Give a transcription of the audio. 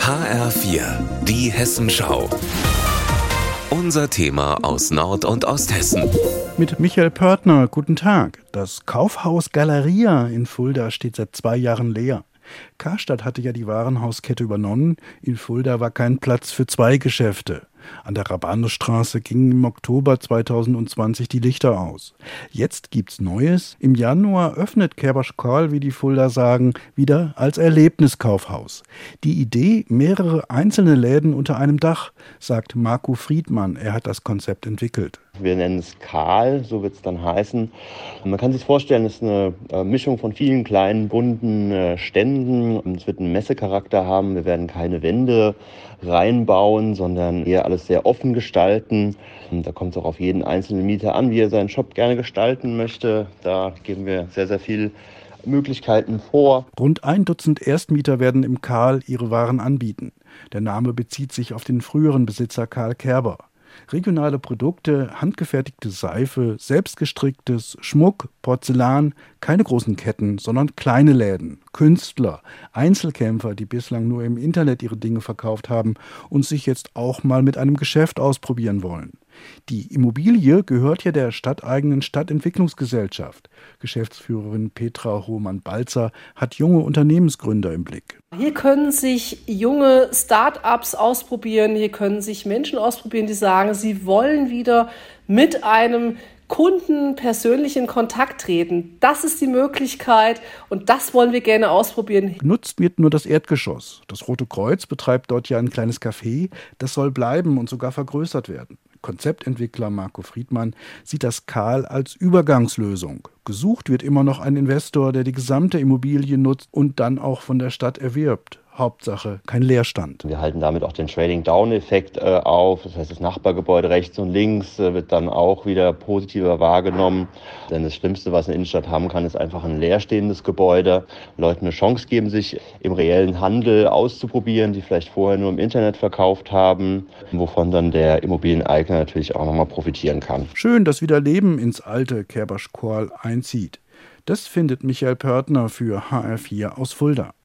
HR4, die Hessenschau. Unser Thema aus Nord- und Osthessen. Mit Michael Pörtner, guten Tag. Das Kaufhaus Galeria in Fulda steht seit 2 Jahren leer. Karstadt hatte ja die Warenhauskette übernommen. In Fulda war kein Platz für 2 Geschäfte. An der Rabanusstraße gingen im Oktober 2020 die Lichter aus. Jetzt gibt's Neues. Im Januar öffnet Kerbasch Korl, wie die Fulda sagen, wieder als Erlebniskaufhaus. Die Idee, mehrere einzelne Läden unter einem Dach, sagt Marco Friedmann. Er hat das Konzept entwickelt. Wir nennen es Karl, so wird es dann heißen. Man kann sich vorstellen, es ist eine Mischung von vielen kleinen, bunten Ständen. Es wird einen Messecharakter haben. Wir werden keine Wände reinbauen, sondern eher alles sehr offen gestalten. Und da kommt es auch auf jeden einzelnen Mieter an, wie er seinen Shop gerne gestalten möchte. Da geben wir sehr, sehr viel Möglichkeiten vor. Rund 1 Dutzend Erstmieter werden im Karl ihre Waren anbieten. Der Name bezieht sich auf den früheren Besitzer Karl Kerber. Regionale Produkte, handgefertigte Seife, selbstgestricktes, Schmuck, Porzellan, keine großen Ketten, sondern kleine Läden, Künstler, Einzelkämpfer, die bislang nur im Internet ihre Dinge verkauft haben und sich jetzt auch mal mit einem Geschäft ausprobieren wollen. Die Immobilie gehört ja der stadteigenen Stadtentwicklungsgesellschaft. Geschäftsführerin Petra Hohmann-Balzer hat junge Unternehmensgründer im Blick. Hier können sich junge Start-ups ausprobieren, hier können sich Menschen ausprobieren, die sagen, sie wollen wieder mit einem Kunden persönlich in Kontakt treten. Das ist die Möglichkeit und das wollen wir gerne ausprobieren. Genutzt wird nur das Erdgeschoss. Das Rote Kreuz betreibt dort ja ein kleines Café. Das soll bleiben und sogar vergrößert werden. Konzeptentwickler Marco Friedmann sieht das Karl als Übergangslösung. Gesucht wird immer noch ein Investor, der die gesamte Immobilie nutzt und dann auch von der Stadt erwirbt. Hauptsache kein Leerstand. Wir halten damit auch den Trading-Down-Effekt auf. Das heißt, das Nachbargebäude rechts und links wird dann auch wieder positiver wahrgenommen. Denn das Schlimmste, was eine Innenstadt haben kann, ist einfach ein leerstehendes Gebäude. Leuten eine Chance geben, sich im reellen Handel auszuprobieren, die vielleicht vorher nur im Internet verkauft haben, wovon dann der Immobilieneigner natürlich auch nochmal profitieren kann. Schön, dass wieder Leben ins alte Kerbasch Korl einzieht. Das findet Michael Pörtner für HR4 aus Fulda.